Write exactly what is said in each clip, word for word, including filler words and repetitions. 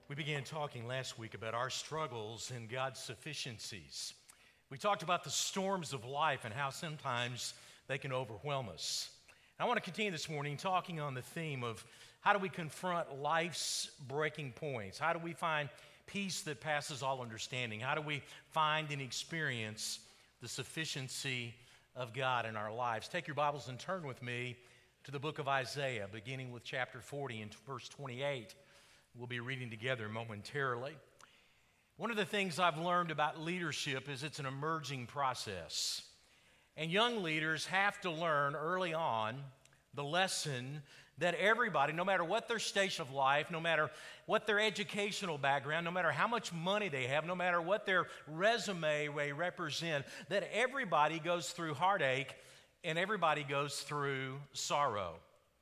We began talking last week about our struggles and God's sufficiencies. We talked about the storms of life and how sometimes they can overwhelm us. I want to continue this morning talking on the theme of how do we confront life's breaking points? How do we find peace that passes all understanding? How do we find and experience the sufficiency of God in our lives? Take your Bibles and turn with me to the book of Isaiah, beginning with chapter forty and verse twenty-eight. We'll be reading together momentarily. One of the things I've learned about leadership is it's an emerging process. And young leaders have to learn early on the lesson that everybody, no matter what their station of life, no matter what their educational background, no matter how much money they have, no matter what their resume may represent, that everybody goes through heartache and everybody goes through sorrow.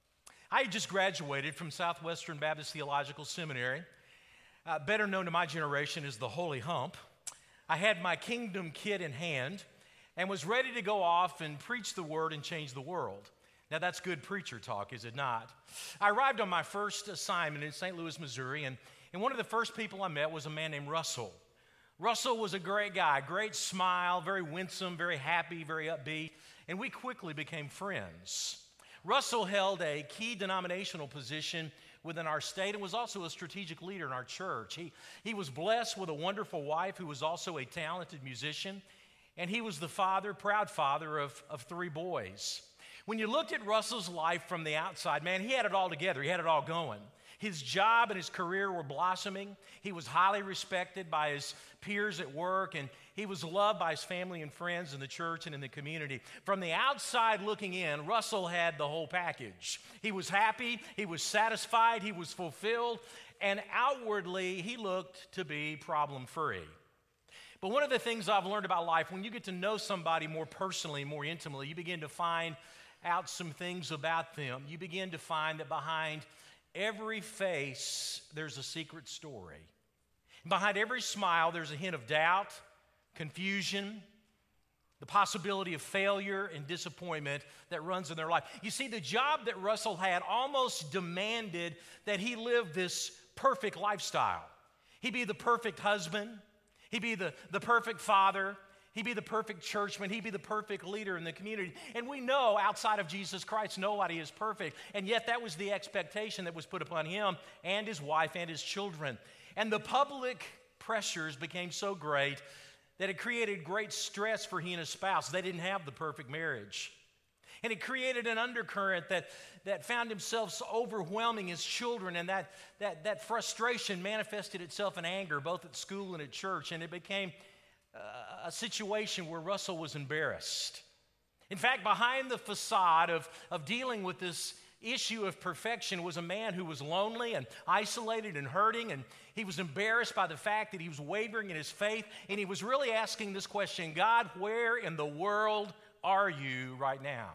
I just graduated from Southwestern Baptist Theological Seminary, uh, better known to my generation as the Holy Hump. I had my kingdom kit in hand and was ready to go off and preach the word and change the world. Now that's good preacher talk, is it not? I arrived on my first assignment in Saint Louis, Missouri, and, and one of the first people I met was a man named Russell. Russell was a great guy, great smile, very winsome, very happy, very upbeat, and we quickly became friends. Russell held a key denominational position within our state and was also a strategic leader in our church. He, he was blessed with a wonderful wife who was also a talented musician, and he was the father, proud father of, of three boys. When you looked at Russell's life from the outside, man, he had it all together. He had it all going. His job and his career were blossoming. He was highly respected by his peers at work, and he was loved by his family and friends in the church and in the community. From the outside looking in, Russell had the whole package. He was happy, he was satisfied, he was fulfilled, and outwardly he looked to be problem-free. But one of the things I've learned about life, when you get to know somebody more personally, more intimately, you begin to find out some things about them. You begin to find that behind every face, there's a secret story. Behind every smile, there's a hint of doubt, confusion, the possibility of failure and disappointment that runs in their life. You see, the job that Russell had almost demanded that he live this perfect lifestyle. He'd be the perfect husband. He'd be the, the perfect father. He'd be the perfect churchman. He'd be the perfect leader in the community. And we know outside of Jesus Christ, nobody is perfect. And yet that was the expectation that was put upon him and his wife and his children. And the public pressures became so great that it created great stress for he and his spouse. They didn't have the perfect marriage. And it created an undercurrent that, that found himself overwhelming his children, and that, that, that frustration manifested itself in anger, both at school and at church, and it became uh, a situation where Russell was embarrassed. In fact, behind the facade of, of dealing with this issue of perfection was a man who was lonely and isolated and hurting, and he was embarrassed by the fact that he was wavering in his faith, and he was really asking this question: God, where in the world are you right now?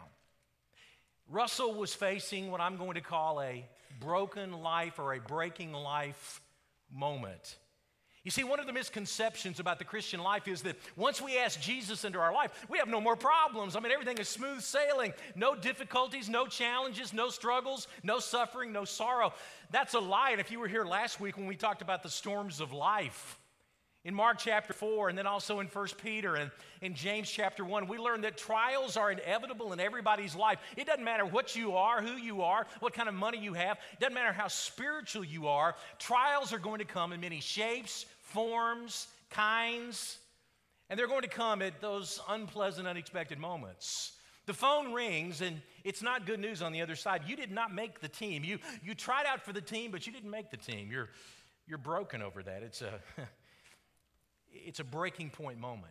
Russell was facing what I'm going to call a broken life or a breaking life moment. You see, one of the misconceptions about the Christian life is that once we ask Jesus into our life, we have no more problems. I mean, everything is smooth sailing. No difficulties, no challenges, no struggles, no suffering, no sorrow. That's a lie. And if you were here last week when we talked about the storms of life, in Mark chapter four, and then also in First Peter and in James chapter one, we learned that trials are inevitable in everybody's life. It doesn't matter what you are, who you are, what kind of money you have. It doesn't matter how spiritual you are. Trials are going to come in many shapes, forms, kinds, and they're going to come at those unpleasant, unexpected moments. The phone rings, and it's not good news on the other side. You did not make the team. You, you tried out for the team, but you didn't make the team. You're, you're broken over that. It's a... It's a breaking point moment.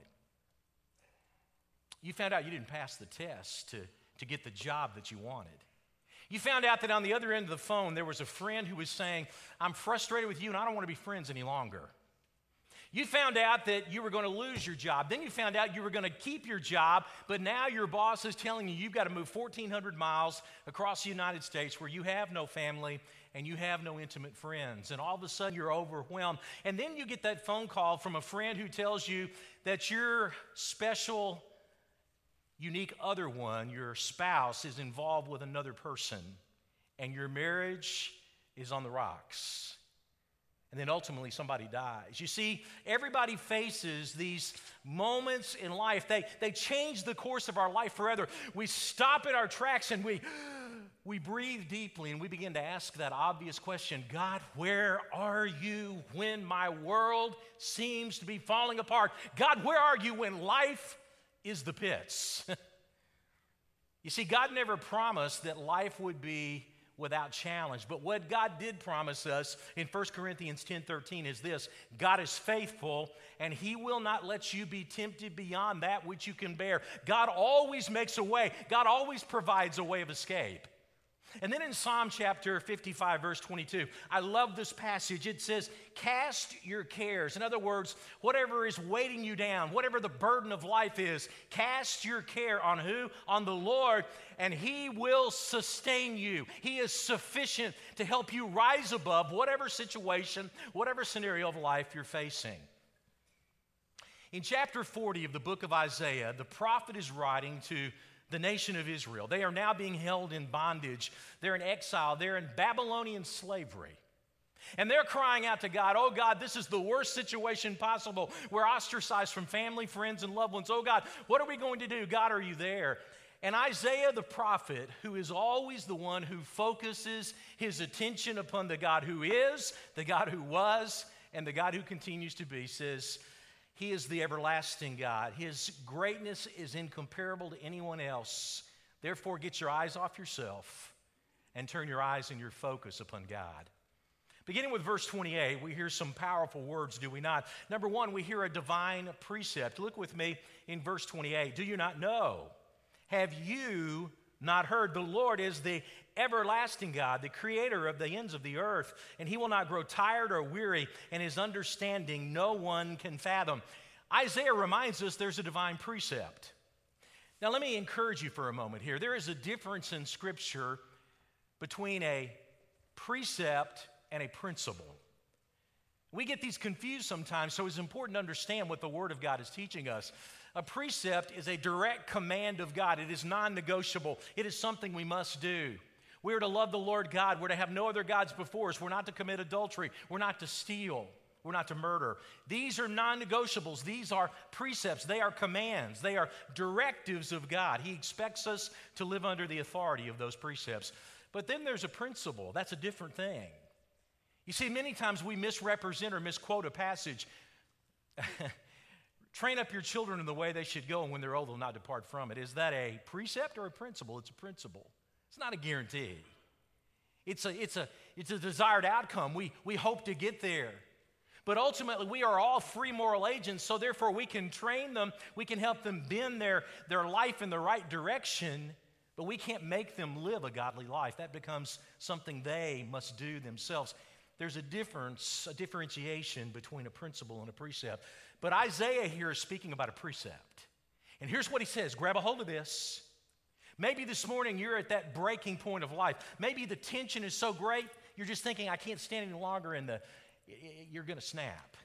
You found out you didn't pass the test to, to get the job that you wanted. You found out that on the other end of the phone, there was a friend who was saying, I'm frustrated with you and I don't want to be friends any longer. You found out that you were going to lose your job. Then you found out you were going to keep your job, but now your boss is telling you you've got to move fourteen hundred miles across the United States where you have no family and you have no intimate friends. And all of a sudden you're overwhelmed. And then you get that phone call from a friend who tells you that your special, unique other one, your spouse, is involved with another person and your marriage is on the rocks. and then ultimately somebody dies. You see, everybody faces these moments in life. They, they change the course of our life forever. We stop at our tracks and we, we breathe deeply and we begin to ask that obvious question, God, where are you when my world seems to be falling apart? God, where are you when life is the pits? You see, God never promised that life would be without challenge. But what God did promise us in First Corinthians ten thirteen is this: God is faithful, and He will not let you be tempted beyond that which you can bear. God always makes a way. God always provides a way of escape. And then in Psalm chapter fifty-five, verse twenty-two, I love this passage. It says, cast your cares. In other words, whatever is weighting you down, whatever the burden of life is, cast your care on who? On the Lord, and He will sustain you. He is sufficient to help you rise above whatever situation, whatever scenario of life you're facing. In chapter forty of the book of Isaiah, the prophet is writing to the nation of Israel. They are now being held in bondage. They're in exile. They're in Babylonian slavery. And they're crying out to God, oh God, this is the worst situation possible. We're ostracized from family, friends, and loved ones. Oh God, what are we going to do? God, are you there? And Isaiah the prophet, who is always the one who focuses his attention upon the God who is, the God who was, and the God who continues to be, says, He is the everlasting God. His greatness is incomparable to anyone else. Therefore, get your eyes off yourself and turn your eyes and your focus upon God. Beginning with verse twenty-eight, we hear some powerful words, do we not? Number one, we hear a divine precept. Look with me in verse twenty-eight. Do you not know? Have you not heard? The Lord is the everlasting God, the creator of the ends of the earth, and He will not grow tired or weary, and His understanding no one can fathom. Isaiah reminds us there's a divine precept. Now let me encourage you for a moment here. There is a difference in Scripture between a precept and a principle. We get these confused sometimes, so it's important to understand what the Word of God is teaching us. A precept is a direct command of God. It is non-negotiable. It is something we must do. We are to love the Lord God. We're to have no other gods before us. We're not to commit adultery. We're not to steal. We're not to murder. These are non-negotiables. These are precepts. They are commands. They are directives of God. He expects us to live under the authority of those precepts. But then there's a principle. That's a different thing. You see, many times we misrepresent or misquote a passage. Train up your children in the way they should go, and when they're old, they'll not depart from it. Is that a precept or a principle? It's a principle. It's not a guarantee. It's a, it's a, it's a desired outcome. We, we hope to get there. But ultimately, we are all free moral agents, so therefore we can train them. We can help them bend their, their life in the right direction, but we can't make them live a godly life. That becomes something they must do themselves. There's a difference, a differentiation between a principle and a precept. But Isaiah here is speaking about a precept. And here's what he says. Grab a hold of this. Maybe this morning you're at that breaking point of life. Maybe the tension is so great, you're just thinking, I can't stand any longer, and the, you're going to snap.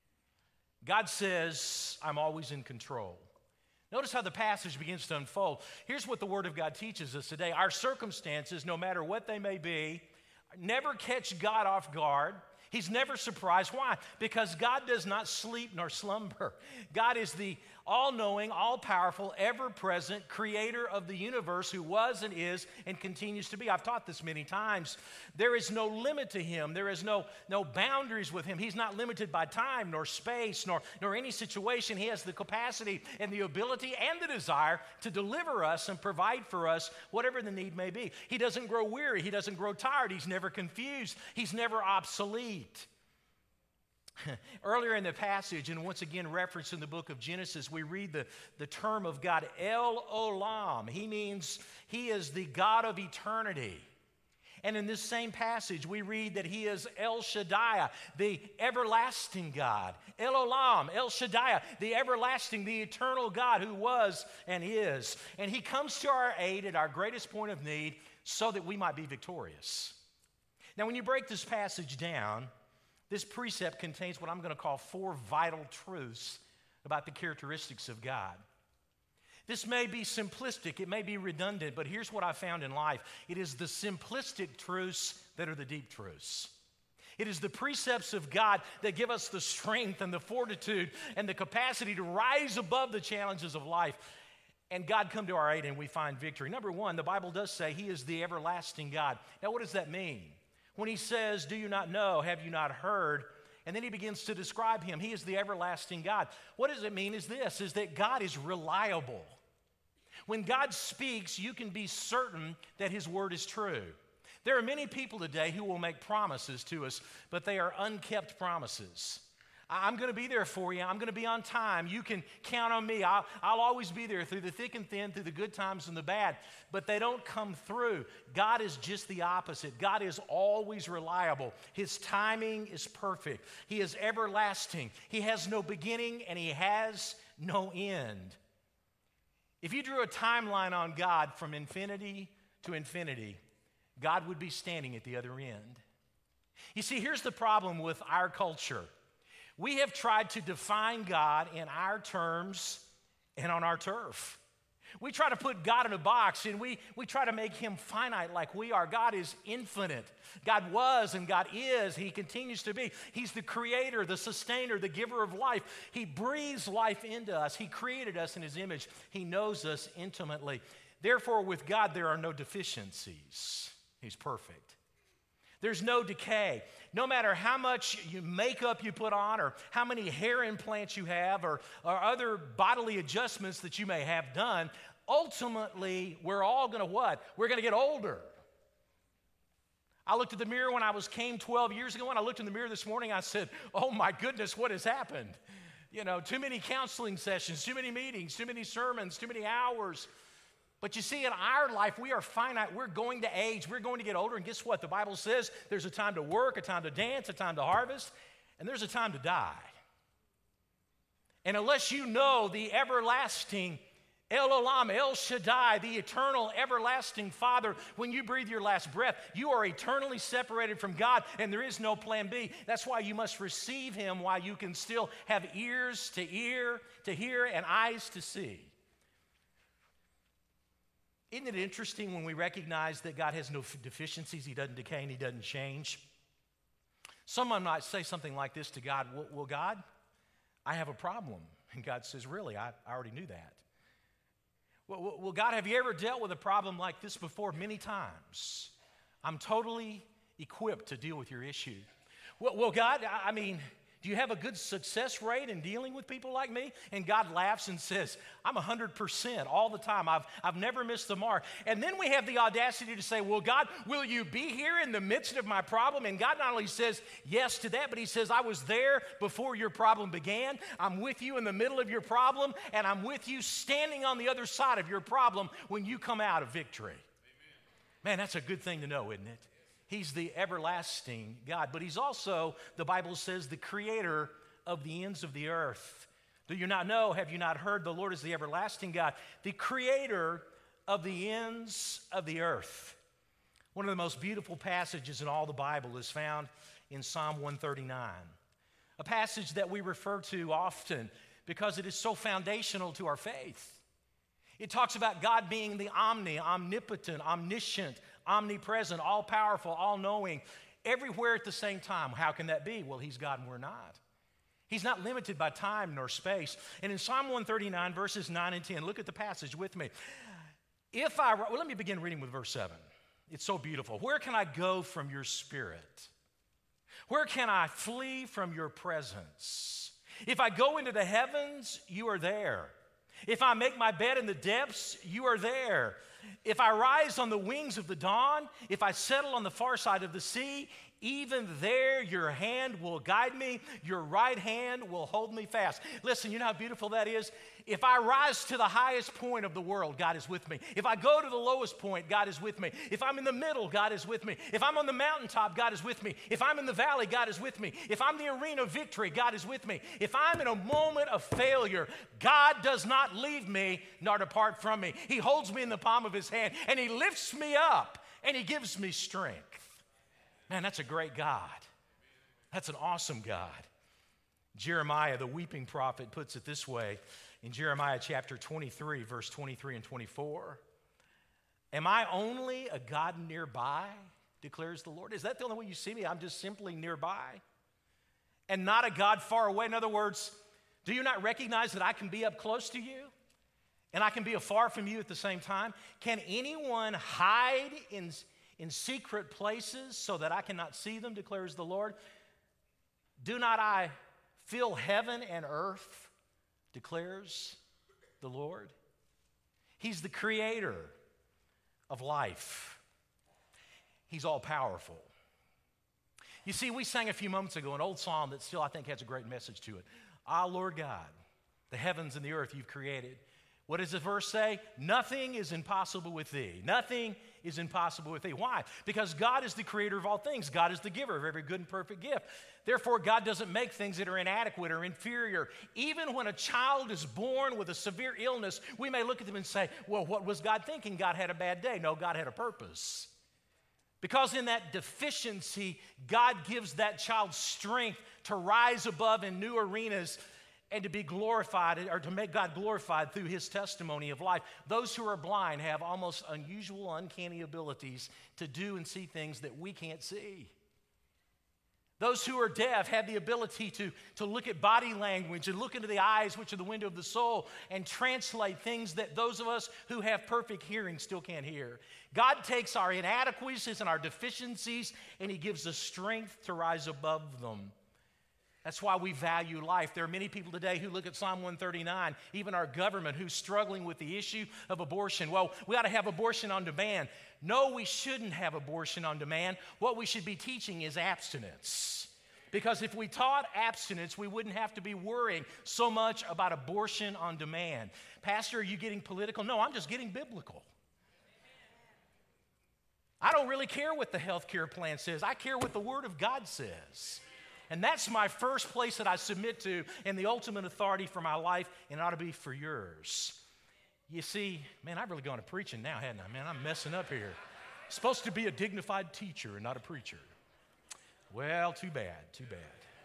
God says, I'm always in control. Notice how the passage begins to unfold. Here's what the Word of God teaches us today. Our circumstances, no matter what they may be, never catch God off guard. He's never surprised. Why? Because God does not sleep nor slumber. God is the all-knowing, all-powerful, ever-present creator of the universe who was and is and continues to be. I've taught this many times. There is no limit to Him. There is no, no boundaries with Him. He's not limited by time nor space nor, nor any situation. He has the capacity and the ability and the desire to deliver us and provide for us whatever the need may be. He doesn't grow weary. He doesn't grow tired. He's never confused. He's never obsolete. Earlier in the passage, and once again referenced in the book of Genesis, we read the, the term of God, El Olam. He means He is the God of eternity. And in this same passage, we read that He is El Shaddai, the everlasting God. El Olam, El Shaddai, the everlasting, the eternal God who was and is. And He comes to our aid at our greatest point of need so that we might be victorious. Now, when you break this passage down, this precept contains what I'm going to call four vital truths about the characteristics of God. This may be simplistic, it may be redundant, but here's what I found in life. It is the simplistic truths that are the deep truths. It is the precepts of God that give us the strength and the fortitude and the capacity to rise above the challenges of life. And God come to our aid and we find victory. Number one, the Bible does say He is the everlasting God. Now, what does that mean? When He says, do you not know, have you not heard? And then He begins to describe Him. He is the everlasting God. What does it mean is this, is that God is reliable. When God speaks, you can be certain that His word is true. There are many people today who will make promises to us, but they are unkept promises. I'm going to be there for you. I'm going to be on time. You can count on me. I'll, I'll always be there through the thick and thin, through the good times and the bad, but they don't come through. God is just the opposite. God is always reliable. His timing is perfect. He is everlasting. He has no beginning and He has no end. If you drew a timeline on God from infinity to infinity, God would be standing at the other end. You see, here's the problem with our culture. We have tried to define God in our terms and on our turf. We try to put God in a box and we, we try to make Him finite like we are. God is infinite. God was and God is. He continues to be. He's the creator, the sustainer, the giver of life. He breathes life into us. He created us in His image. He knows us intimately. Therefore, with God, there are no deficiencies. He's perfect. There's no decay. No matter how much you makeup you put on or how many hair implants you have or, or other bodily adjustments that you may have done, ultimately, we're all going to what? We're going to get older. I looked at the mirror when I was came twelve years ago, and I looked in the mirror this morning, I said, oh my goodness, what has happened? You know, too many counseling sessions, too many meetings, too many sermons, too many hours. But you see, in our life, we are finite. We're going to age. We're going to get older. And guess what? The Bible says there's a time to work, a time to dance, a time to harvest, and there's a time to die. And unless you know the everlasting El Olam, El Shaddai, the eternal, everlasting Father, when you breathe your last breath, you are eternally separated from God, and there is no plan B. That's why you must receive Him while you can still have ears to hear, to hear, and eyes to see. Isn't it interesting when we recognize that God has no deficiencies, He doesn't decay, and He doesn't change? Someone might say something like this to God, well, well God, I have a problem. And God says, really? I, I already knew that. Well, well, God, have you ever dealt with a problem like this before? Many times. I'm totally equipped to deal with your issue. Well, well God, I mean, do you have a good success rate in dealing with people like me? And God laughs and says, I'm one hundred percent all the time. I've, I've never missed the mark. And then we have the audacity to say, well, God, will you be here in the midst of my problem? And God not only says yes to that, but He says, I was there before your problem began. I'm with you in the middle of your problem, and I'm with you standing on the other side of your problem when you come out of victory. Amen. Man, that's a good thing to know, isn't it? He's the everlasting God, but He's also, the Bible says, the creator of the ends of the earth. Do you not know, have you not heard, the Lord is the everlasting God, the creator of the ends of the earth. One of the most beautiful passages in all the Bible is found in Psalm one thirty-nine, a passage that we refer to often because it is so foundational to our faith. It talks about God being the omni, omnipotent, omniscient, omnipresent, all-powerful, all-knowing, everywhere at the same time. How can that be? Well, He's God and we're not. He's not limited by time nor space. And in Psalm one thirty-nine, verses nine and ten, look at the passage with me. If I, well, let me begin reading with verse seven. It's so beautiful. Where can I go from your spirit? Where can I flee from your presence? If I go into the heavens, you are there. If I make my bed in the depths, you are there. If I rise on the wings of the dawn, if I settle on the far side of the sea, even there your hand will guide me, your right hand will hold me fast. Listen, you know how beautiful that is? If I rise to the highest point of the world, God is with me. If I go to the lowest point, God is with me. If I'm in the middle, God is with me. If I'm on the mountaintop, God is with me. If I'm in the valley, God is with me. If I'm in the arena of victory, God is with me. If I'm in a moment of failure, God does not leave me nor depart from me. He holds me in the palm of His hand, and He lifts me up, and He gives me strength. Man, that's a great God. That's an awesome God. Jeremiah, the weeping prophet, puts it this way in Jeremiah chapter twenty-three, verse twenty-three and twenty-four. Am I only a God nearby? declares the Lord. Is that the only way you see me? I'm just simply nearby and not a God far away. In other words, do you not recognize that I can be up close to you and I can be afar from you at the same time? Can anyone hide in, in secret places so that I cannot see them, declares the Lord? Do not I fill heaven and earth, declares the Lord? He's the creator of life. He's all powerful. You see, we sang a few moments ago an old psalm that still I think has a great message to it. Ah, Lord God, the heavens and the earth you've created. What does the verse say? Nothing is impossible with thee. Nothing is impossible with thee. Why? Because God is the creator of all things. God is the giver of every good and perfect gift. Therefore, God doesn't make things that are inadequate or inferior. Even when a child is born with a severe illness, we may look at them and say, well, what was God thinking? God had a bad day. No, God had a purpose. Because in that deficiency, God gives that child strength to rise above in new arenas and to be glorified, or to make God glorified through his testimony of life. Those who are blind have almost unusual, uncanny abilities to do and see things that we can't see. Those who are deaf have the ability to, to look at body language and look into the eyes, which are the window of the soul, and translate things that those of us who have perfect hearing still can't hear. God takes our inadequacies and our deficiencies, and he gives us strength to rise above them. That's why we value life. There are many people today who look at Psalm one thirty-nine, even our government, who's struggling with the issue of abortion. Well, we ought to have abortion on demand. No, we shouldn't have abortion on demand. What we should be teaching is abstinence. Because if we taught abstinence, we wouldn't have to be worrying so much about abortion on demand. Pastor, are you getting political? No, I'm just getting biblical. I don't really care what the health care plan says. I care what the Word of God says. And that's my first place that I submit to and the ultimate authority for my life, and it ought to be for yours. You see, man, I've really gone to preaching now, hadn't I? Man, I'm messing up here. Supposed to be a dignified teacher and not a preacher. Well, too bad, too bad.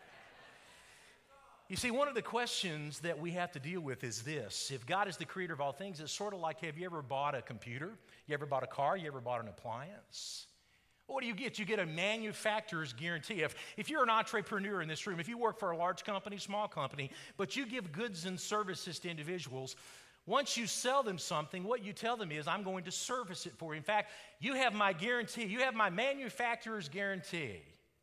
You see, one of the questions that we have to deal with is this. If God is the creator of all things, it's sort of like, have you ever bought a computer? You ever bought a car? You ever bought an appliance? What do you get? You get a manufacturer's guarantee. If, if you're an entrepreneur in this room, if you work for a large company, small company, but you give goods and services to individuals, once you sell them something, what you tell them is, I'm going to service it for you. In fact, you have my guarantee. You have my manufacturer's guarantee.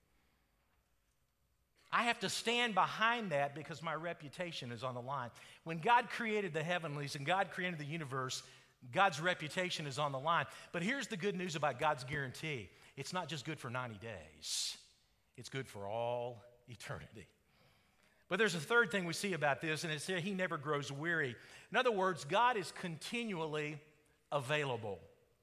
I have to stand behind that because my reputation is on the line. When God created the heavenlies and God created the universe, God's reputation is on the line. But here's the good news about God's guarantee. It's not just good for ninety days. It's good for all eternity. But there's a third thing we see about this, and it's that he never grows weary. In other words, God is continually available.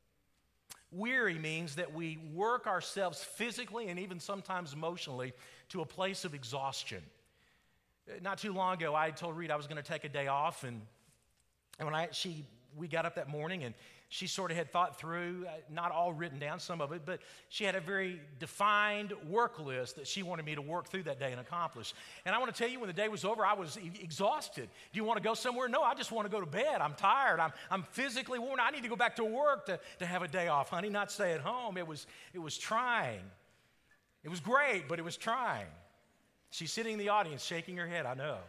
Weary means that we work ourselves physically and even sometimes emotionally to a place of exhaustion. Not too long ago, I told Reed I was going to take a day off, and, and when I she we got up that morning, and she sort of had thought through, uh, not all written down, some of it, but she had a very defined work list that she wanted me to work through that day and accomplish. And I want to tell you, when the day was over, I was e- exhausted. Do you want to go somewhere? No, I just want to go to bed. I'm tired. I'm, I'm physically worn. I need to go back to work to, to have a day off, honey, not stay at home. It was, it was trying. It was great, but it was trying. She's sitting in the audience shaking her head, I know.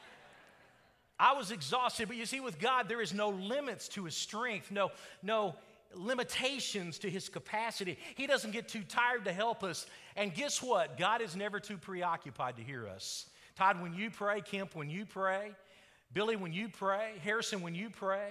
I was exhausted, but you see, with God, there is no limits to his strength, no, no limitations to his capacity. He doesn't get too tired to help us. And guess what? God is never too preoccupied to hear us. Todd, when you pray, Kemp, when you pray, Billy, when you pray, Harrison, when you pray,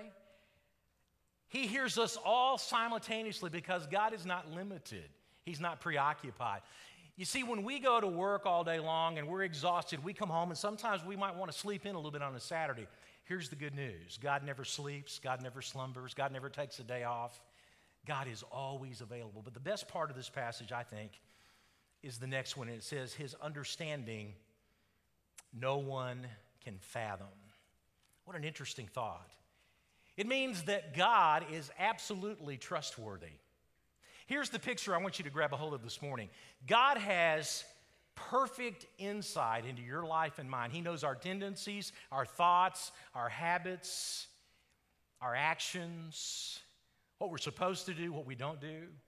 he hears us all simultaneously because God is not limited. He's not preoccupied. You see, when we go to work all day long and we're exhausted, we come home and sometimes we might want to sleep in a little bit on a Saturday. Here's the good news. God never sleeps. God never slumbers. God never takes a day off. God is always available. But the best part of this passage, I think, is the next one. It says, his understanding no one can fathom. What an interesting thought. It means that God is absolutely trustworthy. Here's the picture I want you to grab a hold of this morning. God has perfect insight into your life and mine. He knows our tendencies, our thoughts, our habits, our actions, what we're supposed to do, what we don't do.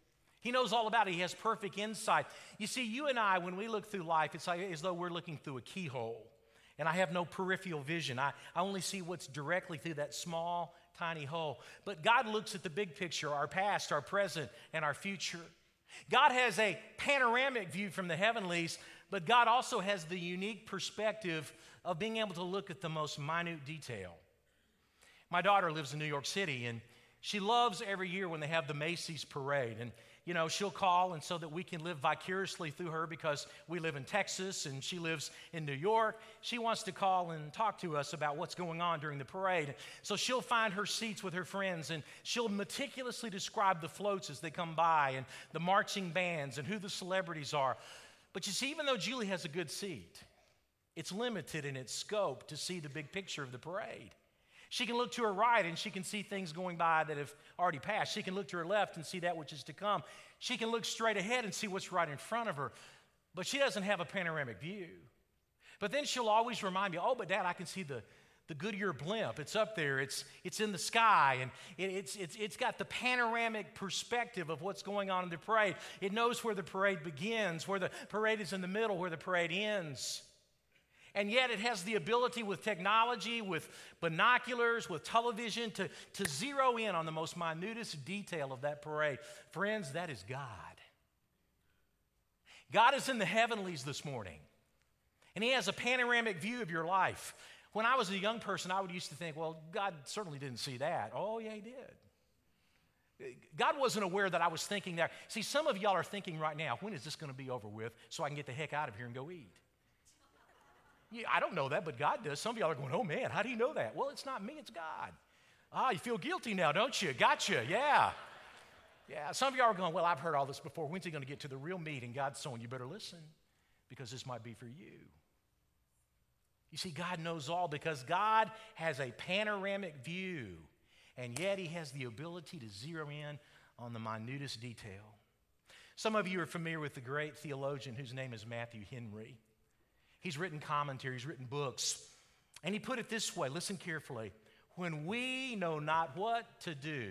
He knows all about it. He has perfect insight. You see, you and I, when we look through life, it's like as though we're looking through a keyhole. And I have no peripheral vision. I, I only see what's directly through that small, tiny hole. But God looks at the big picture, our past, our present, and our future. God has a panoramic view from the heavenlies, but God also has the unique perspective of being able to look at the most minute detail. My daughter lives in New York City, and she loves every year when they have the Macy's parade. And you know, she'll call, and so that we can live vicariously through her because we live in Texas and she lives in New York, she wants to call and talk to us about what's going on during the parade. So she'll find her seats with her friends, and she'll meticulously describe the floats as they come by and the marching bands and who the celebrities are. But you see, even though Julie has a good seat, it's limited in its scope to see the big picture of the parade. She can look to her right and she can see things going by that have already passed. She can look to her left and see that which is to come. She can look straight ahead and see what's right in front of her. But she doesn't have a panoramic view. But then she'll always remind me, oh, but Dad, I can see the, the Goodyear blimp. It's up there. It's, it's in the sky. And it, it's, it's, it's got the panoramic perspective of what's going on in the parade. It knows where the parade begins, where the parade is in the middle, where the parade ends. And yet it has the ability with technology, with binoculars, with television to, to zero in on the most minutest detail of that parade. Friends, that is God. God is in the heavenlies this morning, and He has a panoramic view of your life. When I was a young person, I would used to think, well, God certainly didn't see that. Oh, yeah, He did. God wasn't aware that I was thinking that. See, some of y'all are thinking right now, when is this going to be over with so I can get the heck out of here and go eat? Yeah, I don't know that, but God does. Some of y'all are going, oh, man, how do you know that? Well, it's not me, it's God. Ah, you feel guilty now, don't you? Gotcha, yeah. Yeah, some of y'all are going, well, I've heard all this before. When's He going to get to the real meat? And God's saying, you better listen, because this might be for you. You see, God knows all because God has a panoramic view, and yet He has the ability to zero in on the minutest detail. Some of you are familiar with the great theologian whose name is Matthew Henry. He's written commentaries, he's written books, and he put it this way, listen carefully, when we know not what to do,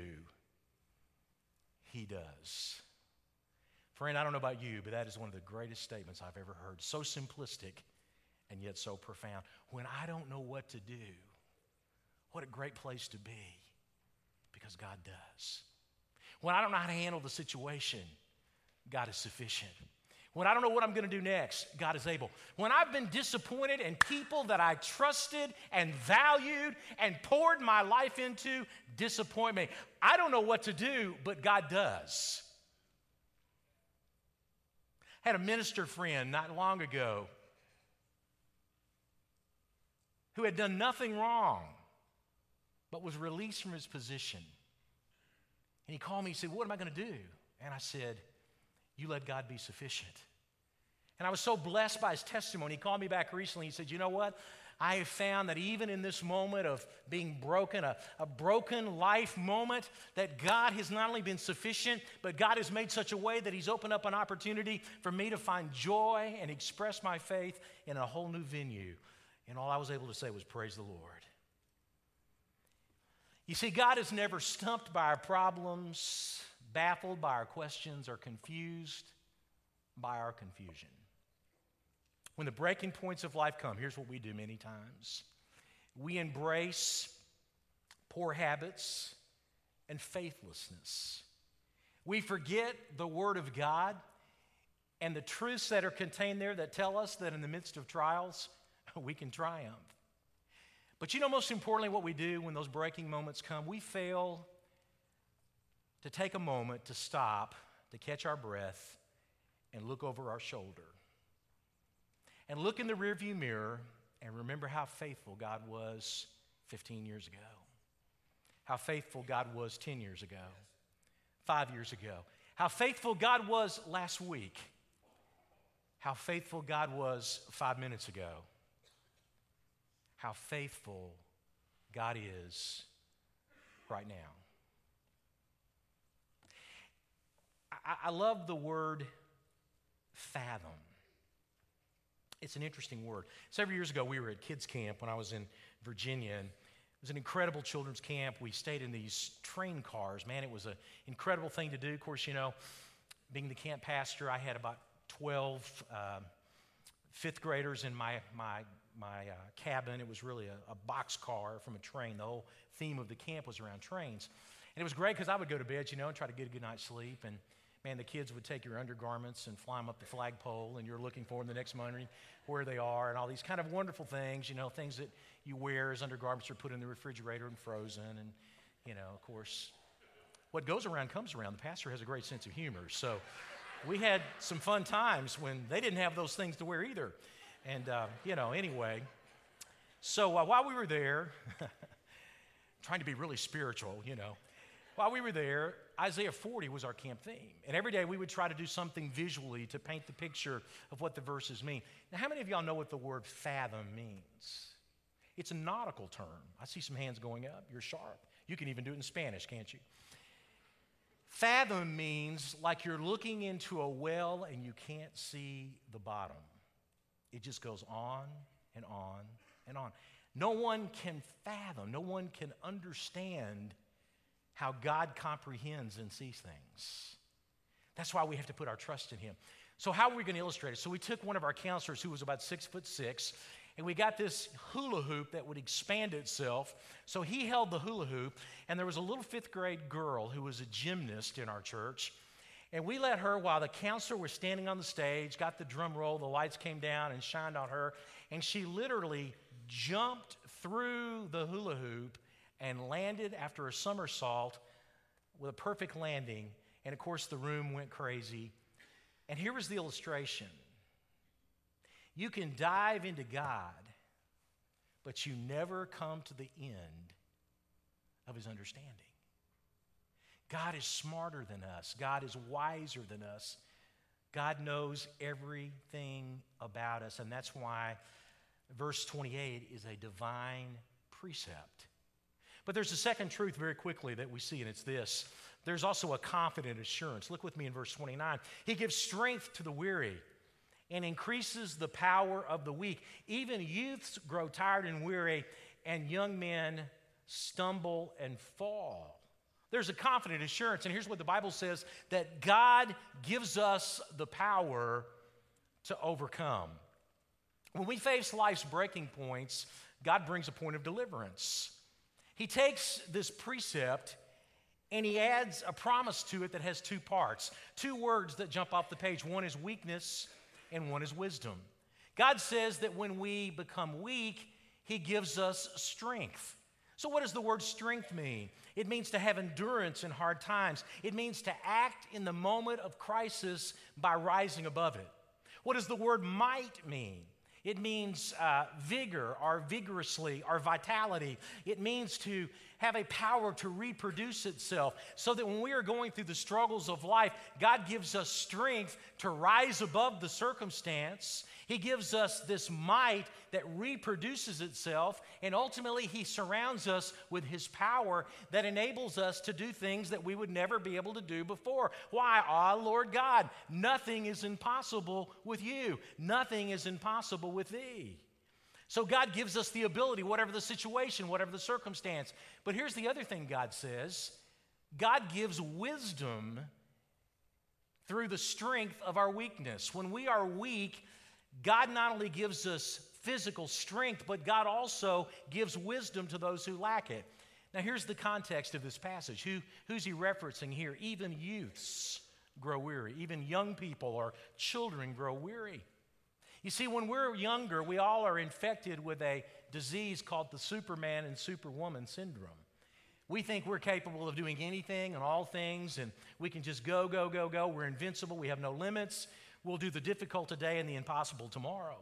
He does. Friend, I don't know about you, but that is one of the greatest statements I've ever heard. So simplistic and yet so profound. When I don't know what to do, what a great place to be, because God does. When I don't know how to handle the situation, God is sufficient. When I don't know what I'm going to do next, God is able. When I've been disappointed in people that I trusted and valued and poured my life into disappoint me, I don't know what to do, but God does. I had a minister friend not long ago who had done nothing wrong but was released from his position. And he called me, he said, what am I going to do? And I said, you let God be sufficient. And I was so blessed by his testimony. He called me back recently. He said, you know what? I have found that even in this moment of being broken, a, a broken life moment, that God has not only been sufficient, but God has made such a way that He's opened up an opportunity for me to find joy and express my faith in a whole new venue. And all I was able to say was, praise the Lord. You see, God is never stumped by our problems, baffled by our questions, or confused by our confusion. When the breaking points of life come, here's what we do many times. We embrace poor habits and faithlessness. We forget the Word of God and the truths that are contained there that tell us that in the midst of trials, we can triumph. But you know, most importantly, what we do when those breaking moments come, we fail to take a moment to stop, to catch our breath, and look over our shoulder. And look in the rearview mirror and remember how faithful God was fifteen years ago. How faithful God was ten years ago, five years ago. How faithful God was last week. How faithful God was five minutes ago. How faithful God is right now. I, I love the word fathom. It's an interesting word. Several years ago, we were at kids camp when I was in Virginia, and it was an incredible children's camp. We stayed in these train cars. Man, it was an incredible thing to do. Of course, you know, being the camp pastor, I had about twelve uh, fifth graders in my, my, my uh, cabin. It was really a, a box car from a train. The whole theme of the camp was around trains. And it was great because I would go to bed, you know, and try to get a good night's sleep. And, man, the kids would take your undergarments and fly them up the flagpole, and you're looking for them the next morning where they are, and all these kind of wonderful things, you know, things that you wear as undergarments are put in the refrigerator and frozen. And, you know, of course, what goes around comes around. The pastor has a great sense of humor. So we had some fun times when they didn't have those things to wear either. And, uh, you know, anyway, so uh, while we were there, trying to be really spiritual, you know, while we were there, Isaiah forty was our camp theme. And every day we would try to do something visually to paint the picture of what the verses mean. Now, how many of y'all know what the word fathom means? It's a nautical term. I see some hands going up. You're sharp. You can even do it in Spanish, can't you? Fathom means like you're looking into a well and you can't see the bottom. It just goes on and on and on. No one can fathom, no one can understand how God comprehends and sees things. That's why we have to put our trust in Him. So how are we going to illustrate it? So we took one of our counselors who was about six foot six, and we got this hula hoop that would expand itself. So he held the hula hoop, and there was a little fifth grade girl who was a gymnast in our church. And we let her, while the counselor was standing on the stage, got the drum roll, the lights came down and shined on her, and she literally jumped through the hula hoop and landed after a somersault with a perfect landing. And of course, the room went crazy. And here was the illustration. You can dive into God, but you never come to the end of His understanding. God is smarter than us. God is wiser than us. God knows everything about us. And that's why verse twenty-eight is a divine precept. But there's a second truth very quickly that we see, and it's this. There's also a confident assurance. Look with me in verse twenty-nine. He gives strength to the weary and increases the power of the weak. Even youths grow tired and weary, and young men stumble and fall. There's a confident assurance, and here's what the Bible says, that God gives us the power to overcome. When we face life's breaking points, God brings a point of deliverance. He takes this precept and He adds a promise to it that has two parts, two words that jump off the page. One is weakness and one is wisdom. God says that when we become weak, He gives us strength. So what does the word strength mean? It means to have endurance in hard times. It means to act in the moment of crisis by rising above it. What does the word might mean? It means uh, vigor, or vigorously, or vitality. It means to have a power to reproduce itself, so that when we are going through the struggles of life, God gives us strength to rise above the circumstance. He gives us this might that reproduces itself, and ultimately He surrounds us with His power that enables us to do things that we would never be able to do before. Why? Ah, Lord God, nothing is impossible with You. Nothing is impossible with Thee. So God gives us the ability, whatever the situation, whatever the circumstance. But here's the other thing God says. God gives wisdom through the strength of our weakness. When we are weak, God not only gives us physical strength, but God also gives wisdom to those who lack it. Now here's the context of this passage. Who, who's he referencing here? Even youths grow weary. Even young people or children grow weary. You see, when we're younger, we all are infected with a disease called the Superman and Superwoman syndrome. We think we're capable of doing anything and all things, and we can just go, go, go, go. We're invincible. We have no limits. We'll do the difficult today and the impossible tomorrow.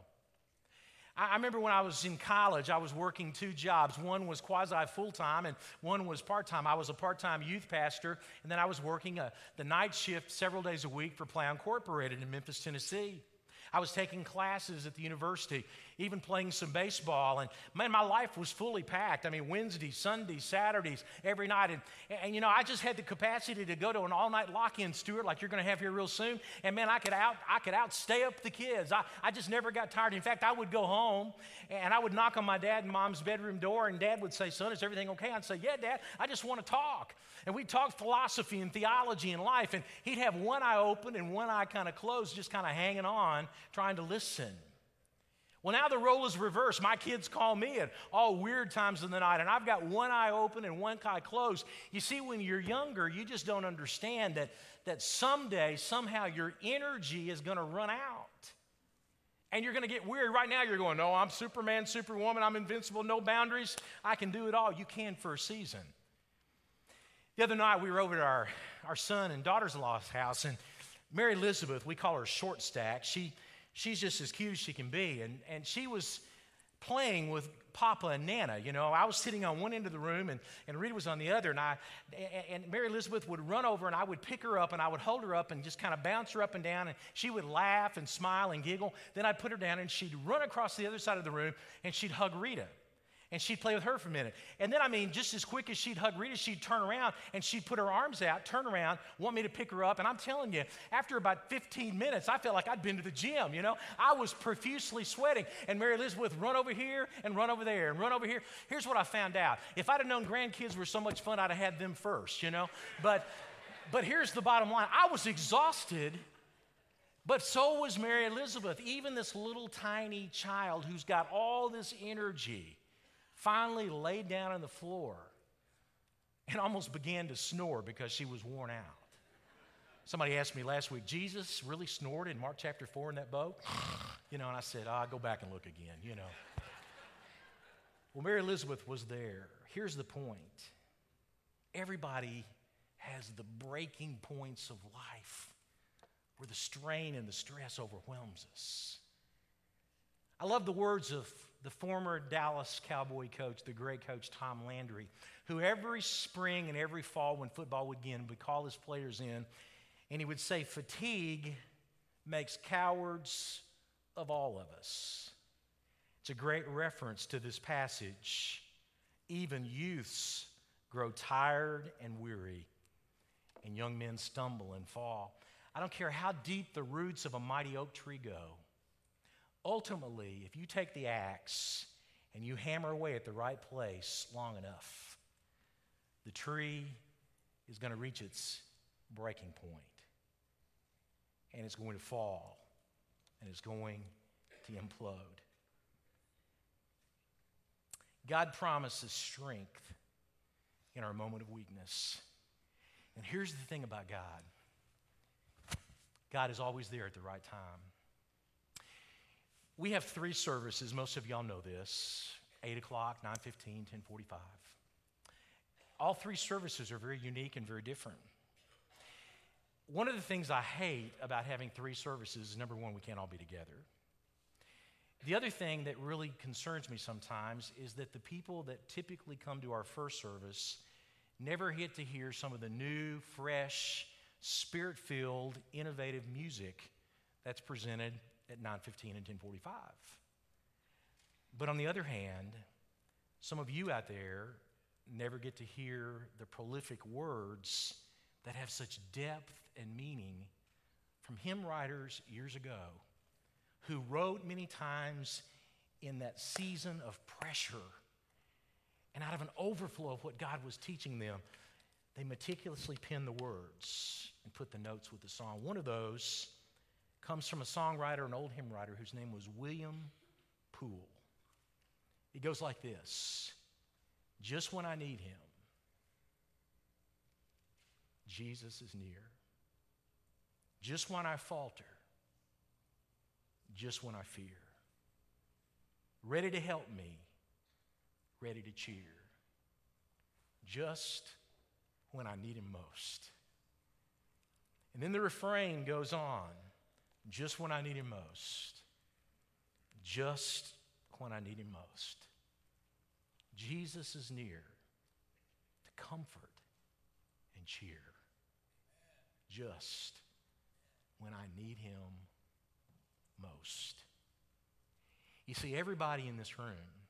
I remember when I was in college, I was working two jobs. One was quasi full-time and one was part-time. I was a part-time youth pastor, and then I was working a, the night shift several days a week for Plow Incorporated in Memphis, Tennessee. I was taking classes at the university, even playing some baseball. And man, my life was fully packed. I mean, Wednesdays, Sundays, Saturdays, every night. And, and you know, I just had the capacity to go to an all-night lock-in, Stuart, like you're going to have here real soon. And man, I could out, I could outstay up the kids. I, I just never got tired. In fact, I would go home and I would knock on my dad and mom's bedroom door, and Dad would say, "Son, is everything okay?" I'd say, "Yeah, Dad, I just want to talk." And we'd talk philosophy and theology and life, and he'd have one eye open and one eye kind of closed, just kind of hanging on, trying to listen. Well, now the role is reversed. My kids call me at all weird times in the night, and I've got one eye open and one eye closed. You see, when you're younger, you just don't understand that, that someday, somehow, your energy is going to run out. And you're going to get weary. Right now, you're going, "No, I'm Superman, Superwoman, I'm invincible, no boundaries. I can do it all." You can for a season. The other night, we were over at our, our son and daughter's-in-law's house, and Mary Elizabeth, we call her Short Stack, she, she's just as cute as she can be, and, and she was playing with Papa and Nana. You know, I was sitting on one end of the room, and, and Rita was on the other, and I and Mary Elizabeth would run over, and I would pick her up, and I would hold her up and just kind of bounce her up and down, and she would laugh and smile and giggle. Then I'd put her down, and she'd run across the other side of the room, and she'd hug Rita. And she'd play with her for a minute. And then, I mean, just as quick as she'd hug Rita, she'd turn around and she'd put her arms out, turn around, want me to pick her up. And I'm telling you, after about fifteen minutes, I felt like I'd been to the gym, you know. I was profusely sweating. And Mary Elizabeth run over here and run over there and run over here. Here's what I found out. If I'd have known grandkids were so much fun, I'd have had them first, you know. But, but here's the bottom line. I was exhausted, but so was Mary Elizabeth. Even this little tiny child who's got all this energy finally laid down on the floor and almost began to snore because she was worn out. Somebody asked me last week, "Jesus really snored in Mark chapter four in that boat?" You know, and I said, "Ah, go back and look again," you know. Well, Mary Elizabeth was there. Here's the point. Everybody has the breaking points of life where the strain and the stress overwhelms us. I love the words of the former Dallas Cowboy coach, the great coach Tom Landry, who every spring and every fall when football would begin would call his players in, and he would say, "Fatigue makes cowards of all of us." It's a great reference to this passage. Even youths grow tired and weary, and young men stumble and fall. I don't care how deep the roots of a mighty oak tree go. Ultimately, if you take the axe and you hammer away at the right place long enough, the tree is going to reach its breaking point, and it's going to fall, and it's going to implode. God promises strength in our moment of weakness. And here's the thing about God. God is always there at the right time. We have three services. Most of y'all know this. eight o'clock, nine fifteen, ten forty-five. All three services are very unique and very different. One of the things I hate about having three services is, number one, we can't all be together. The other thing that really concerns me sometimes is that the people that typically come to our first service never get to hear some of the new, fresh, spirit-filled, innovative music that's presented at nine fifteen and ten forty-five. But on the other hand, some of you out there never get to hear the prolific words that have such depth and meaning from hymn writers years ago who wrote many times in that season of pressure, and out of an overflow of what God was teaching them, they meticulously penned the words and put the notes with the song. One of those comes from a songwriter, an old hymn writer, whose name was William Poole. It goes like this: "Just when I need him, Jesus is near. Just when I falter, just when I fear. Ready to help me, ready to cheer. Just when I need him most." And then the refrain goes on. Just when I need him most. Just when I need him most. Jesus is near to comfort and cheer. Just when I need him most. You see, everybody in this room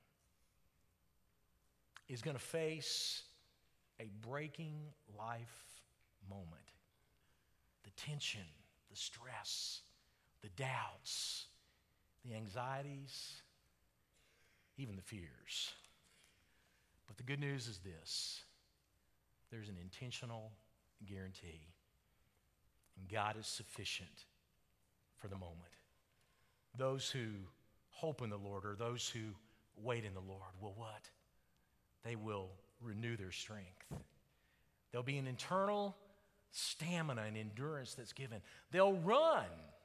is going to face a breaking life moment. The tension, the stress, the doubts, the anxieties, even the fears. But the good news is this: there's an intentional guarantee, and God is sufficient for the moment. Those who hope in the Lord, or those who wait in the Lord, will what? They will renew their strength. There'll be an internal stamina and endurance that's given. They'll run,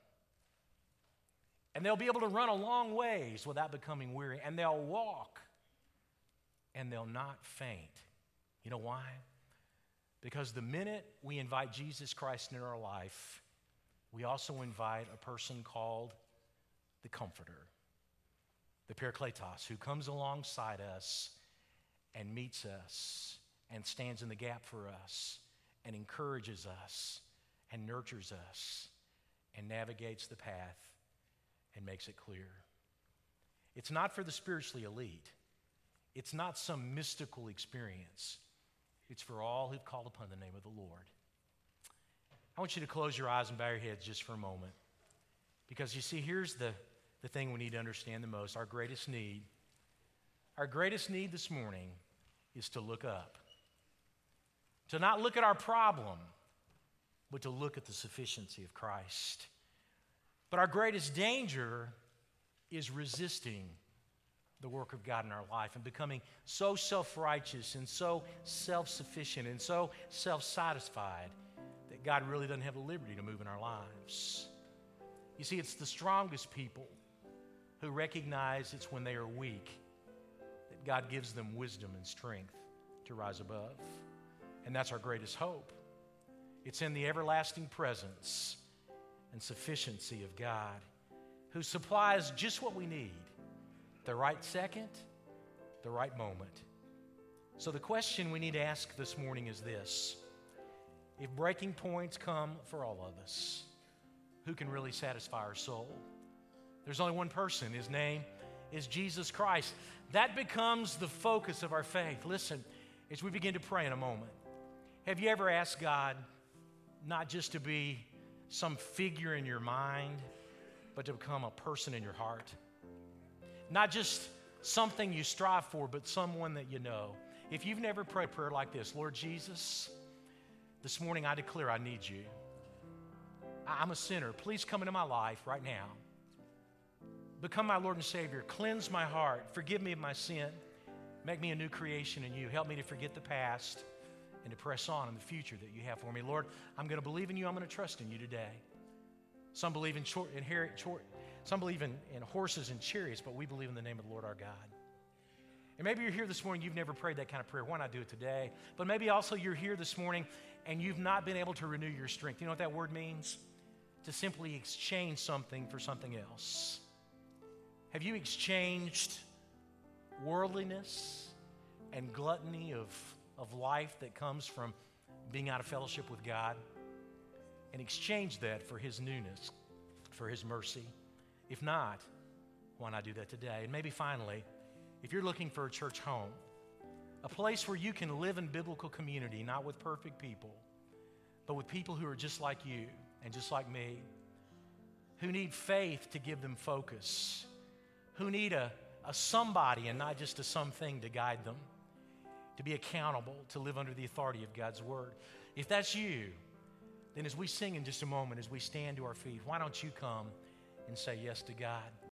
and they'll be able to run a long ways without becoming weary, and they'll walk, and they'll not faint. You know why? Because the minute we invite Jesus Christ into our life, we also invite a person called the Comforter, the Parakletos, who comes alongside us and meets us and stands in the gap for us and encourages us and nurtures us and navigates the path and makes it clear. It's not for the spiritually elite. It's not some mystical experience. It's for all who've called upon the name of the Lord. I want you to close your eyes and bow your heads just for a moment. Because you see, here's the, the thing we need to understand the most. Our greatest need, our greatest need this morning is to look up. To not look at our problem, but to look at the sufficiency of Christ. But our greatest danger is resisting the work of God in our life and becoming so self-righteous and so self-sufficient and so self-satisfied that God really doesn't have the liberty to move in our lives. You see, it's the strongest people who recognize it's when they are weak that God gives them wisdom and strength to rise above. And that's our greatest hope. It's in the everlasting presence and sufficiency of God, who supplies just what we need, the right second, the right moment. So the question we need to ask this morning is this: if breaking points come for all of us, who can really satisfy our soul? There's only one person. His name is Jesus Christ. That becomes the focus of our faith. Listen, as we begin to pray in a moment, have you ever asked God not just to be some figure in your mind, but to become a person in your heart? Not just something you strive for, but someone that you know. If you've never prayed a prayer like this: Lord Jesus, this morning I declare I need you. I'm a sinner. Please come into my life right now. Become my Lord and Savior. Cleanse my heart. Forgive me of my sin. Make me a new creation in you. Help me to forget the past and to press on in the future that you have for me. Lord, I'm going to believe in you. I'm going to trust in you today. Some believe in, chor- in her- chor- some believe in, in horses and chariots, but we believe in the name of the Lord our God. And maybe you're here this morning, you've never prayed that kind of prayer. Why not do it today? But maybe also you're here this morning and you've not been able to renew your strength. You know what that word means? To simply exchange something for something else. Have you exchanged worldliness and gluttony of, of life that comes from being out of fellowship with God, and exchanged that for His newness, for His mercy? If not, why not do that today? And maybe finally, if you're looking for a church home, a place where you can live in biblical community, not with perfect people, but with people who are just like you and just like me, who need faith to give them focus, who need a, a somebody and not just a something to guide them, to be accountable, to live under the authority of God's Word. If that's you, then as we sing in just a moment, as we stand to our feet, why don't you come and say yes to God?